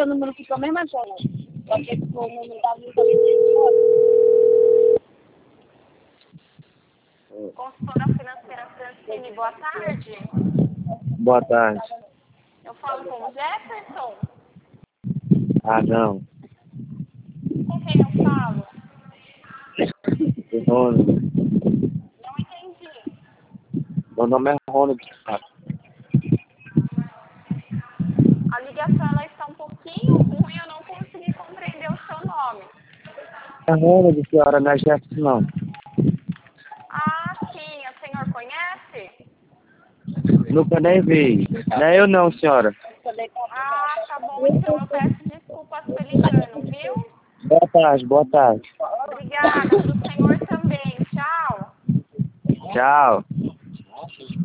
número ficou a mesma coisa. Só que esse número estava no Consultora financeira Francine, boa tarde. Boa tarde. Eu falo com o Jefferson? Ah, não. Com quem eu falo? Rony. Não entendi. Meu nome é Rony. A ligação ela está um pouquinho ruim, eu não consegui compreender o seu nome. É Rony, senhora, não é Jefferson, não. Ah, sim, o senhor conhece? Nunca nem vi. Não é eu não, senhora. Ah, tá bom, então eu peço desculpas pelo engano, viu? Boa tarde, boa tarde. Obrigada, para o senhor também, tchau. Tchau.